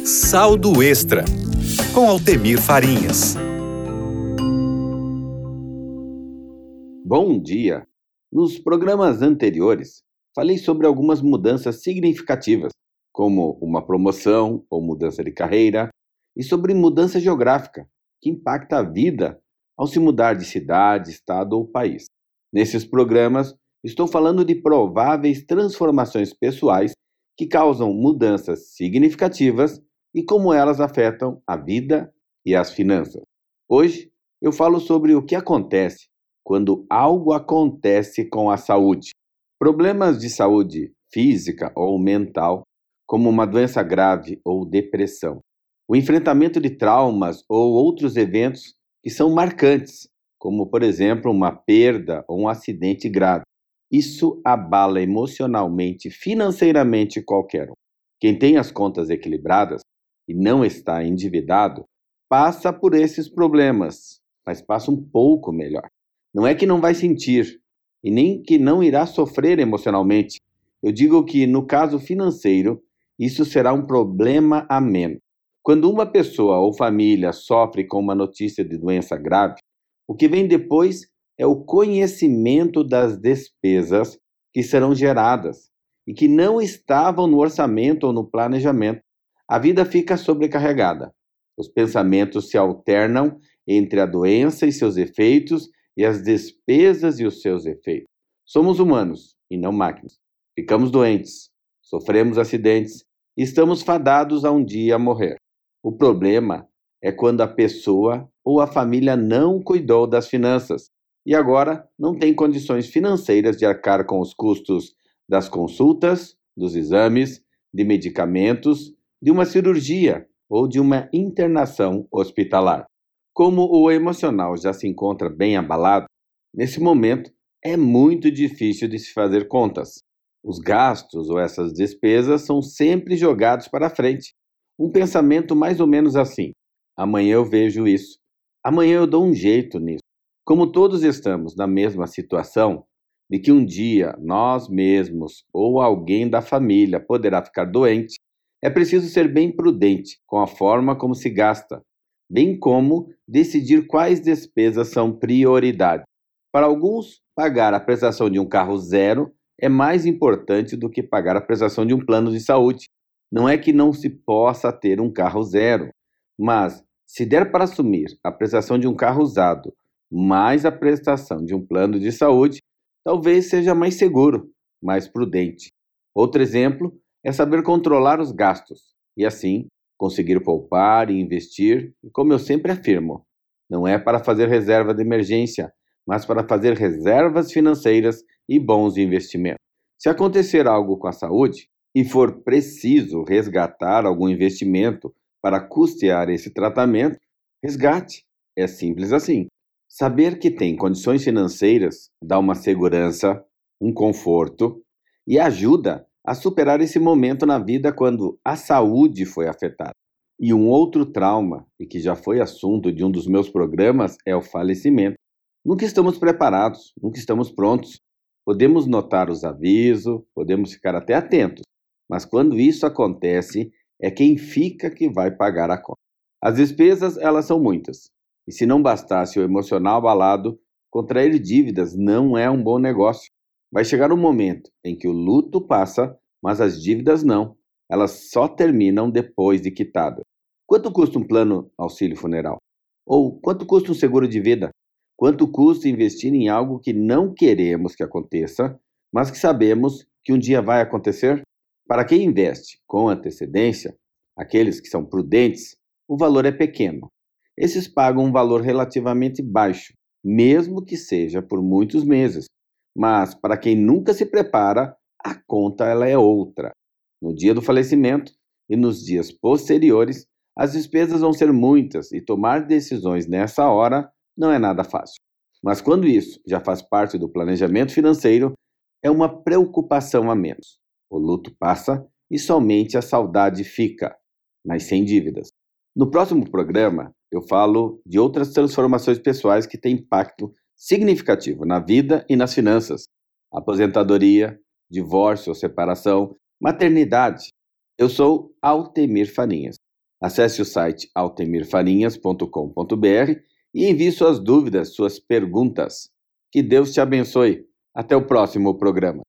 Saldo Extra, com Altemir Farinhas. Bom dia! Nos programas anteriores, falei sobre algumas mudanças significativas, como uma promoção ou mudança de carreira, e sobre mudança geográfica, que impacta a vida ao se mudar de cidade, estado ou país. Nesses programas, estou falando de prováveis transformações pessoais que causam mudanças significativas e como elas afetam a vida e as finanças. Hoje, eu falo sobre o que acontece quando algo acontece com a saúde. Problemas de saúde física ou mental, como uma doença grave ou depressão. O enfrentamento de traumas ou outros eventos que são marcantes, como, por exemplo, uma perda ou um acidente grave. Isso abala emocionalmente, financeiramente qualquer um. Quem tem as contas equilibradas e não está endividado, passa por esses problemas, mas passa um pouco melhor. Não é que não vai sentir, e nem que não irá sofrer emocionalmente. Eu digo que, no caso financeiro, isso será um problema a menos. Quando uma pessoa ou família sofre com uma notícia de doença grave, o que vem depois é o conhecimento das despesas que serão geradas e que não estavam no orçamento ou no planejamento. A vida fica sobrecarregada. Os pensamentos se alternam entre a doença e seus efeitos e as despesas e os seus efeitos. Somos humanos e não máquinas. Ficamos doentes, sofremos acidentes e estamos fadados a um dia morrer. O problema é quando a pessoa ou a família não cuidou das finanças e agora não tem condições financeiras de arcar com os custos das consultas, dos exames, de medicamentos, de uma cirurgia ou de uma internação hospitalar. Como o emocional já se encontra bem abalado, nesse momento é muito difícil de se fazer contas. Os gastos ou essas despesas são sempre jogados para frente. Um pensamento mais ou menos assim: amanhã eu vejo isso, amanhã eu dou um jeito nisso. Como todos estamos na mesma situação, de que um dia nós mesmos ou alguém da família poderá ficar doente, é preciso ser bem prudente com a forma como se gasta, bem como decidir quais despesas são prioridade. Para alguns, pagar a prestação de um carro zero é mais importante do que pagar a prestação de um plano de saúde. Não é que não se possa ter um carro zero, mas se der para assumir a prestação de um carro usado mais a prestação de um plano de saúde, talvez seja mais seguro, mais prudente. Outro exemplo é saber controlar os gastos e, assim, conseguir poupar e investir. E como eu sempre afirmo, não é para fazer reserva de emergência, mas para fazer reservas financeiras e bons investimentos. Se acontecer algo com a saúde e for preciso resgatar algum investimento para custear esse tratamento, resgate. É simples assim. Saber que tem condições financeiras dá uma segurança, um conforto e ajuda a superar esse momento na vida quando a saúde foi afetada. E um outro trauma, e que já foi assunto de um dos meus programas, é o falecimento. Nunca estamos preparados, nunca estamos prontos. Podemos notar os avisos, podemos ficar até atentos, mas quando isso acontece, é quem fica que vai pagar a conta. As despesas, elas são muitas. E se não bastasse o emocional abalado, contrair dívidas não é um bom negócio. Vai chegar um momento em que o luto passa, mas as dívidas não. Elas só terminam depois de quitadas. Quanto custa um plano auxílio funeral? Ou quanto custa um seguro de vida? Quanto custa investir em algo que não queremos que aconteça, mas que sabemos que um dia vai acontecer? Para quem investe com antecedência, aqueles que são prudentes, o valor é pequeno. Esses pagam um valor relativamente baixo, mesmo que seja por muitos meses. Mas para quem nunca se prepara, a conta ela é outra. No dia do falecimento e nos dias posteriores, as despesas vão ser muitas e tomar decisões nessa hora não é nada fácil. Mas quando isso já faz parte do planejamento financeiro, é uma preocupação a menos. O luto passa e somente a saudade fica, mas sem dívidas. No próximo programa, eu falo de outras transformações pessoais que têm impacto significativo na vida e nas finanças. Aposentadoria, divórcio ou separação, maternidade. Eu sou Altemir Farinhas. Acesse o site altemirfarinhas.com.br e envie suas dúvidas, suas perguntas. Que Deus te abençoe. Até o próximo programa.